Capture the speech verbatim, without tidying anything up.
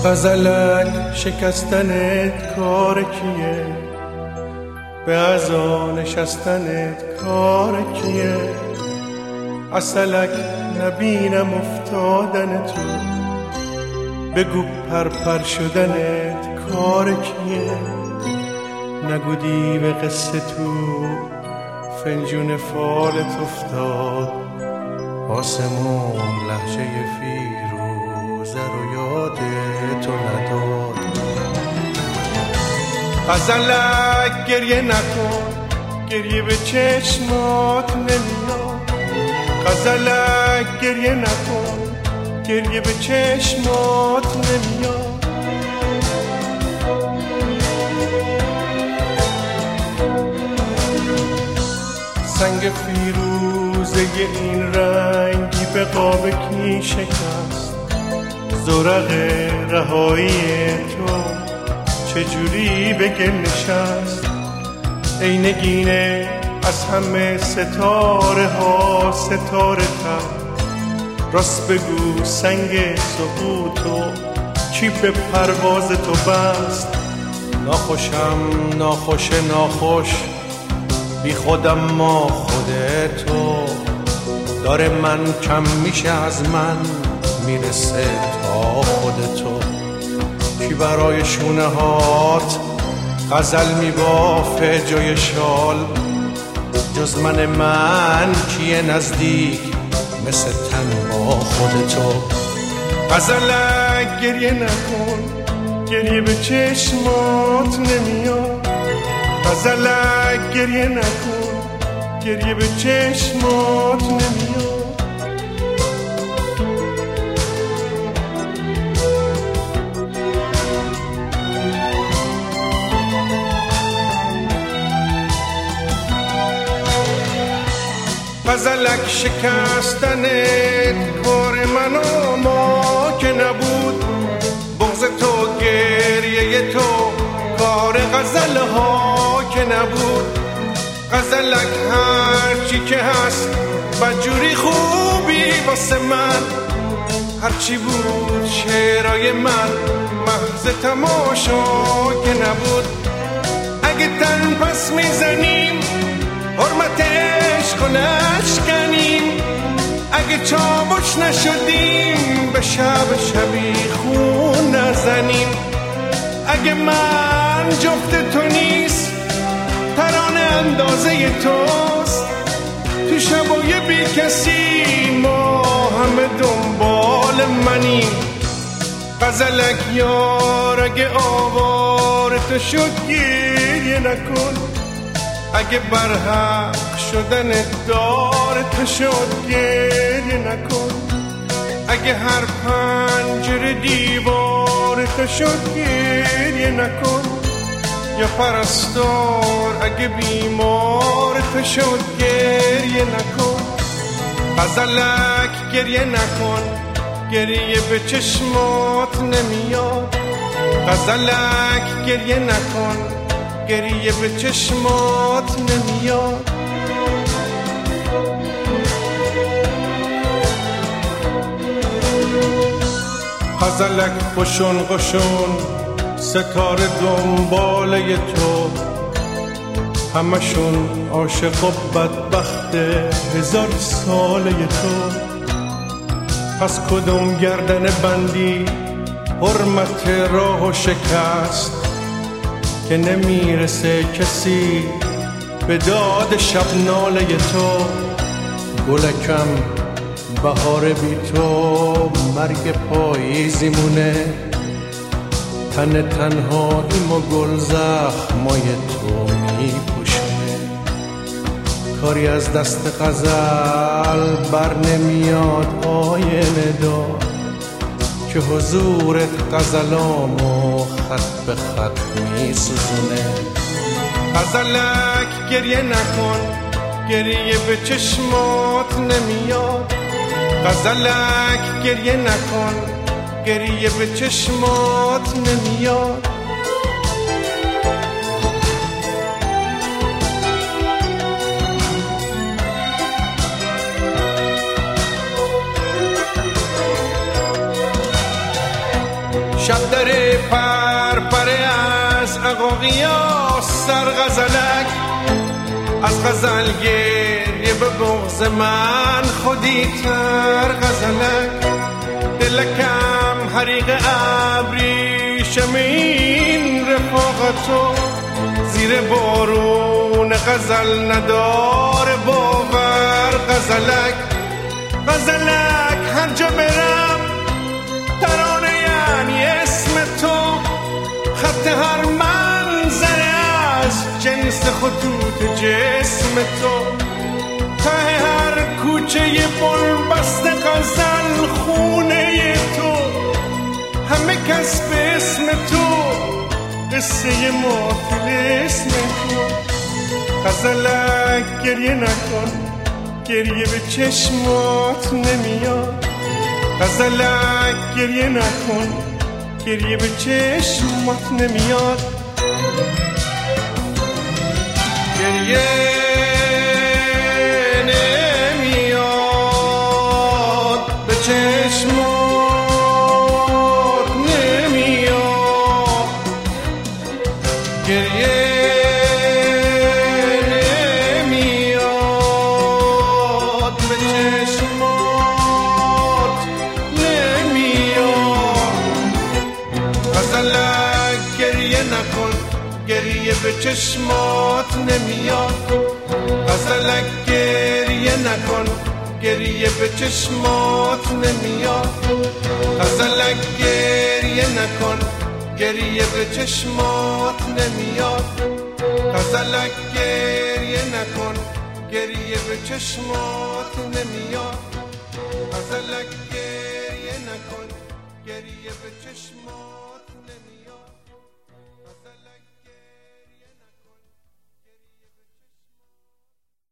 غزلک شکستنت کار کیه؟ به عزا نشستنت کار کیه؟ عسلک نبینم افتادن تو، بگو پرپر شدنت کار کیه؟ نگو دیو قصه تو فنجون فالت افتاد، آسمون لحجه فیروزه رو یاد تو نداد. غزلک گریه نکن، گریه به چشمات نمیاد. غزلک گریه نکن، گریه به چشمات نمیاد. سنگ فیروزه این رنگی به قاب کی شکست؟ زرق رهایی تو چجوری به گل نشست؟ ای نگینه از همه ستاره ها ستاره تر، راست بگو سنگ سقوطو چی به پرواز تو بست؟ ناخوشم ناخوش ناخوش بی خودم ما خودتو، داره من کم میشه از من میرسه تا خودتو. کی برای شونه هات غزل میبافه جای شال؟ جز من من کیه نزدیک مثل تن با خودتو؟ غزلک گریه نکن، گریه به چشمات نمیاد. غزلک گریه نکن، گریه به چشمات نمیاد. غزلک شکستنت کار من و ما که نبود، بغض تو گریه تو کار غزل ها که نبود. غزلک هرچی که هست بدجوری خوبی واسه من، هرچی بود شعرهای من محض تماشا که نبود. اگه تن پس میزنیم حرمت عشق و نشکنیم، اگه چاوش نشدیم به شب شبی خون نزنیم. اگه من جفت تو نیست ترانه اندازه توست، تو شبای بی کسی ما همه دنبال منیم. غزلک یار اگه آوار تو شد گریه نکن، اگه برحق شدن دار تو شد گریه نکن. اگه هر پنجره دیوار تو شد گریه نکن، یا پرستار اگه بیمار تو شد گریه نکن. غزلک گریه نکن، گریه به چشمات نمیاد. غزلک گریه نکن، گریه به چشمات نمیاد. غزلک قشون قشون ستاره دنباله تو، همشون عاشق و بدبخت هزار ساله تو. پس کدوم گردن بندی حرمت راه و شکست، که نمیرسه کسی به داد شب ناله تو. گلکم بهار بی تو مرگ پاییزیمونه، تن تنهاییم و گل زخمای تو میپوشونه. کاری از دست غزل بر نمیاد آینه دار، که حضورت غزلامو خط به خط میسوزونه. غزلک گریه نکن، گریه به چشمات نمیاد. غزلک گریه نکن، گریه به چشمات نمیاد. شب در قیاس سر غزلک، از غزل گریه به بغض من خودی تر غزلک. دلکم حریق ابریشم این رفاقتو، زیر بارون غزل نداره باور غزلک. غزلک هر جا برم ترانه یعنی اسم تو، خط هر منظره از جنس خطوط جسم تو. ته هر کوچه بل بست غزل خونه تو، همه کس به اسم تو، قصه ما اسم تو. غزلک گریه نکن، گریه به چشمات نمیاد. غزلک گریه نکن، گریه به چشمات نمیاد. گریه نمیاد به چشمات نمیاد. گریه نمیاد به چشمات نمیاد. غزلک گریه نکن، گریه به چشمات نمیاد. غزلک گریه نکن، گریه به چشمات نمیاد. غزلک گریه نکن، گریه به چشمات نمیاد. غزلک گریه نکن، گریه به چشمات نمیاد. غزلک